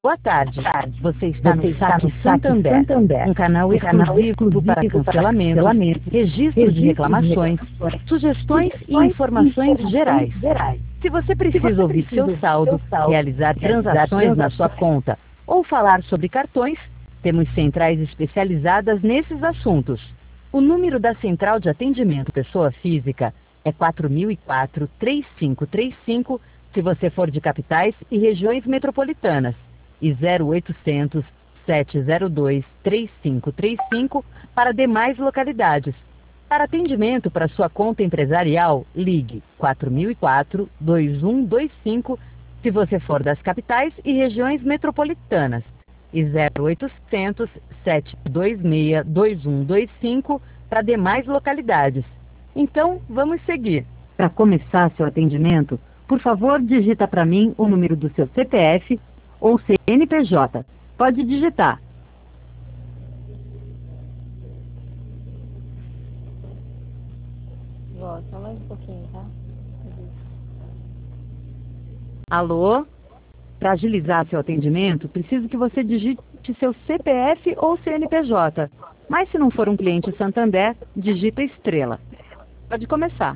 Boa tarde. Você está no Saque Santander, um canal exclusivo para cancelamentos, registro de reclamações, sugestões e informações gerais. Se você precisa ouvir seu saldo, realizar transações na sua conta ou falar sobre cartões, temos centrais especializadas nesses assuntos. O número da Central de Atendimento Pessoa Física é 4004-3535, se você for de capitais e regiões metropolitanas, e 0800 702 3535 para demais localidades. Para atendimento para sua conta empresarial, ligue 4004-2125 se você for das capitais e regiões metropolitanas, e 0800 726 2125 para demais localidades. Então, vamos seguir. Para começar seu atendimento, por favor, digita para mim o número do seu CPF ou CNPJ. Pode digitar. Vó, só mais um pouquinho, tá? Alô? Para agilizar seu atendimento, preciso que você digite seu CPF ou CNPJ. Mas se não for um cliente Santander, digita estrela. Pode começar.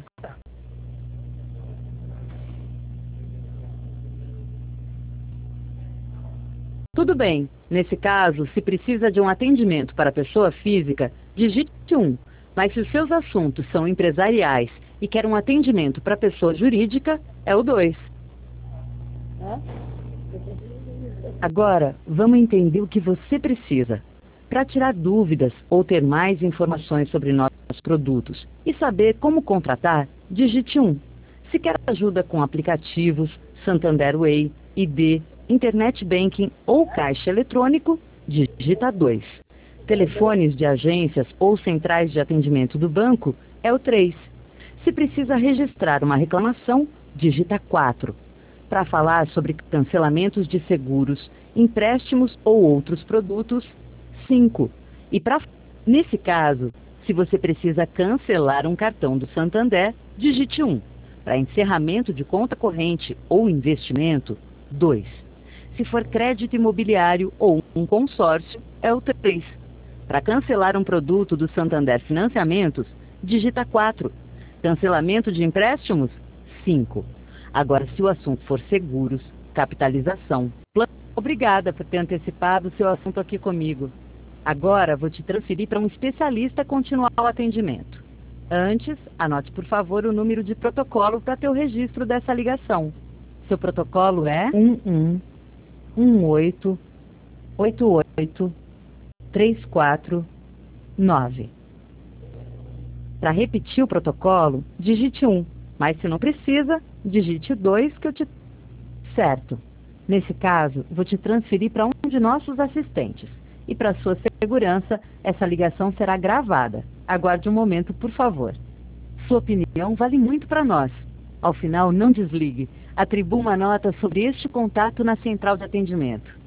Tudo bem. Nesse caso, se precisa de um atendimento para pessoa física, digite 1. Mas se os seus assuntos são empresariais e quer um atendimento para pessoa jurídica, é o 2. Agora, vamos entender o que você precisa. Para tirar dúvidas ou ter mais informações sobre nossos produtos e saber como contratar, digite 1. Se quer ajuda com aplicativos, Santander Way, ID, Internet Banking ou caixa eletrônico, digita 2. Telefones de agências ou centrais de atendimento do banco é o 3. Se precisa registrar uma reclamação, digita 4. Para falar sobre cancelamentos de seguros, empréstimos ou outros produtos, 5. E nesse caso, se você precisa cancelar um cartão do Santander, digite 1. Para encerramento de conta corrente ou investimento, 2. Se for crédito imobiliário ou um consórcio, é o 3. Para cancelar um produto do Santander Financiamentos, digita 4. Cancelamento de empréstimos, 5. Agora, se o assunto for seguros, capitalização, plano... Obrigada por ter antecipado o seu assunto aqui comigo. Agora, vou te transferir para um especialista continuar o atendimento. Antes, anote, por favor, o número de protocolo para ter o registro dessa ligação. Seu protocolo é 11-18-88-349. Para repetir o protocolo, digite 1, mas se não precisa, digite 2 que eu te... Certo. Nesse caso, vou te transferir para um de nossos assistentes. E para sua segurança, essa ligação será gravada. Aguarde um momento, por favor. Sua opinião vale muito para nós. Ao final, não desligue. Atribua uma nota sobre este contato na central de atendimento.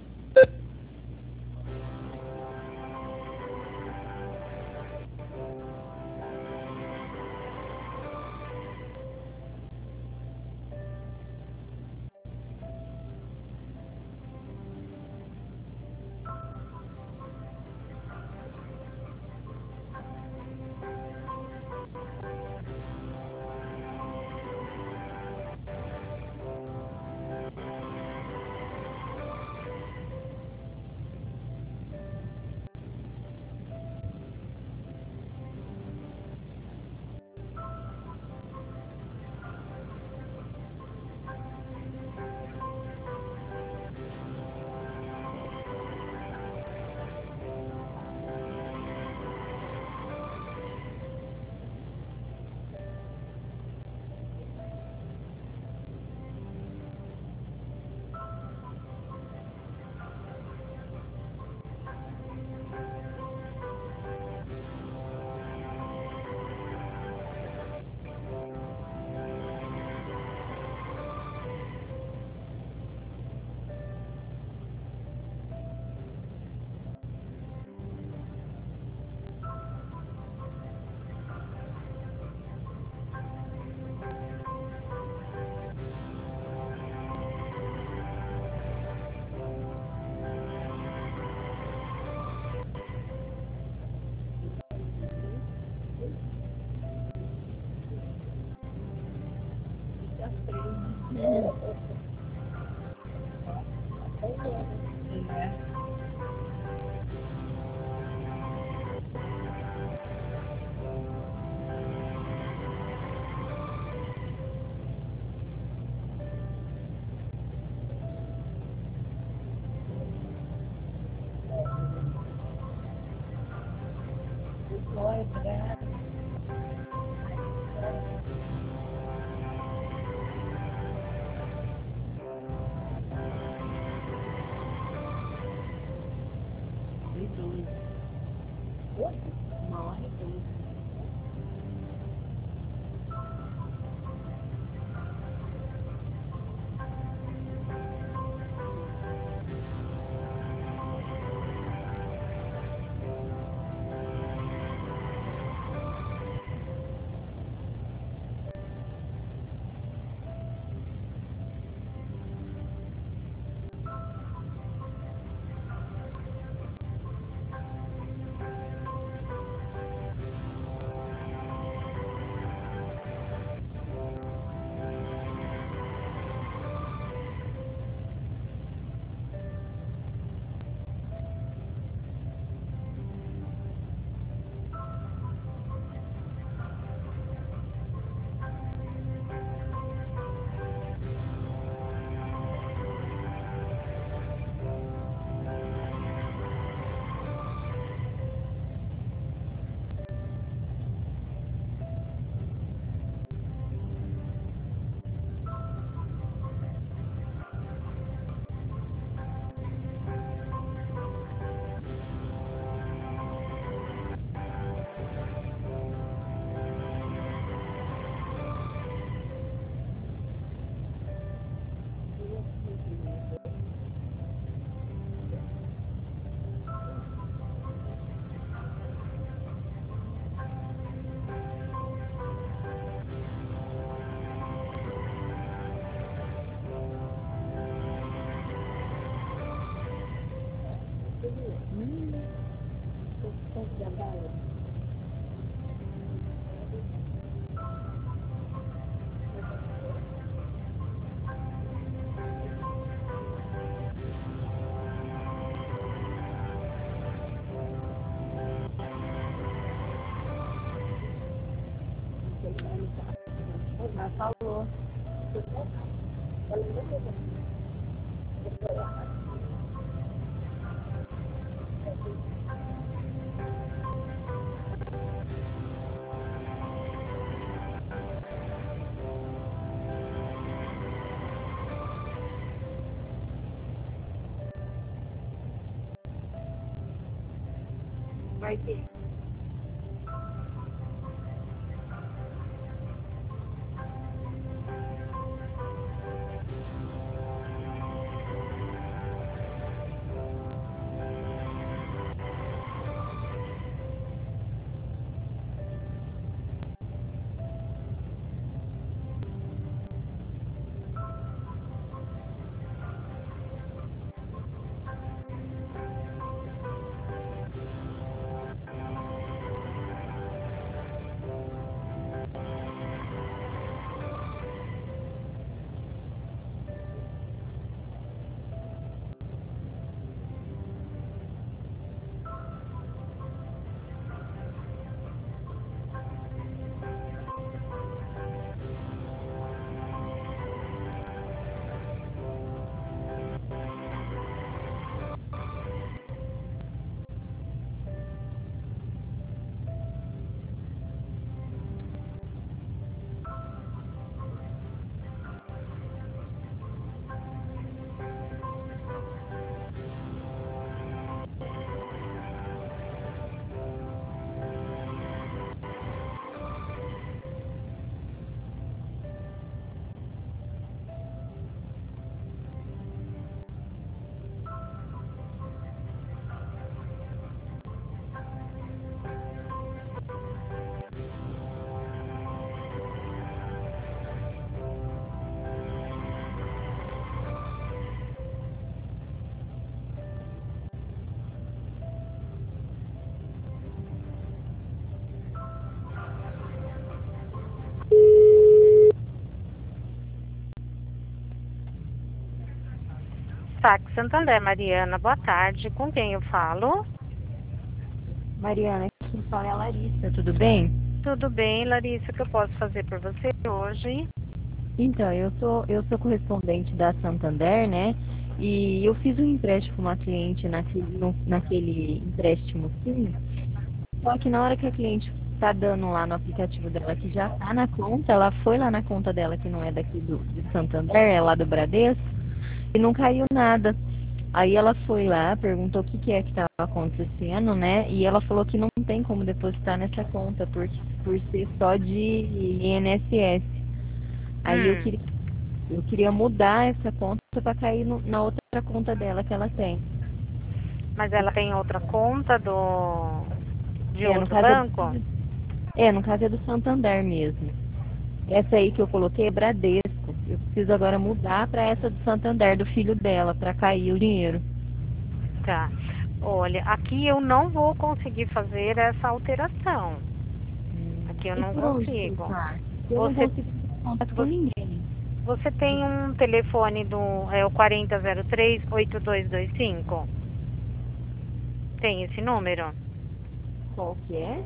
Saque Santander, Mariana, boa tarde. Com quem eu falo? Mariana, quem fala é a Larissa, tudo bem? Tudo bem, Larissa, o que eu posso fazer por você hoje? Então, eu sou correspondente da Santander, né? E eu fiz um empréstimo para uma cliente naquele empréstimo sim. Só que na hora que a cliente tá dando lá no aplicativo dela que já tá na conta, ela foi lá na conta dela que não é daqui de Santander, é lá do Bradesco, e não caiu nada. Aí ela foi lá, perguntou o que que é que estava acontecendo, né? E ela falou que não tem como depositar nessa conta, por ser só de INSS. Aí eu queria mudar essa conta para cair na outra conta dela que ela tem. Mas ela tem outra conta de É, no outro caso banco? no caso é do Santander mesmo. Essa aí que eu coloquei é Bradesco. Eu preciso agora mudar para essa do Santander, do filho dela, para cair o dinheiro. Tá. Olha, aqui eu não vou conseguir fazer essa alteração. Aqui eu E não por onde que consigo. tá? Eu não Você, consigo ter contato com você, ninguém. você tem um telefone é o 4003-8225? Tem esse número? Qual que é?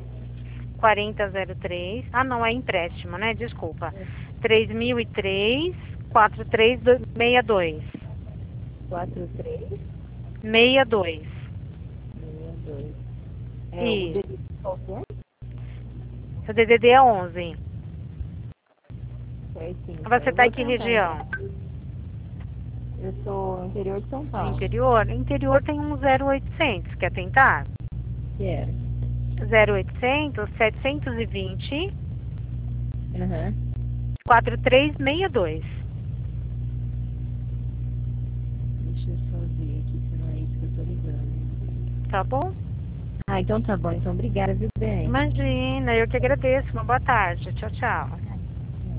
4003. Ah, não, é empréstimo, né? Desculpa. 3003-4362. 4362. 62. É o Isso. DDD qual que é? Seu DDD é 11. Certinho. Você Eu tá vou em que tentar, região? então. Eu sou no interior de São Paulo. Interior? Interior tem um 0800. Quer tentar? Quero. 0800 720 Aham. 4362. Deixa eu só ver aqui se não é isso que eu tô ligando. Tá bom? Ah, então tá bom. Então obrigada, viu, bem? Imagina, eu que agradeço. Uma boa tarde. Tchau, tchau.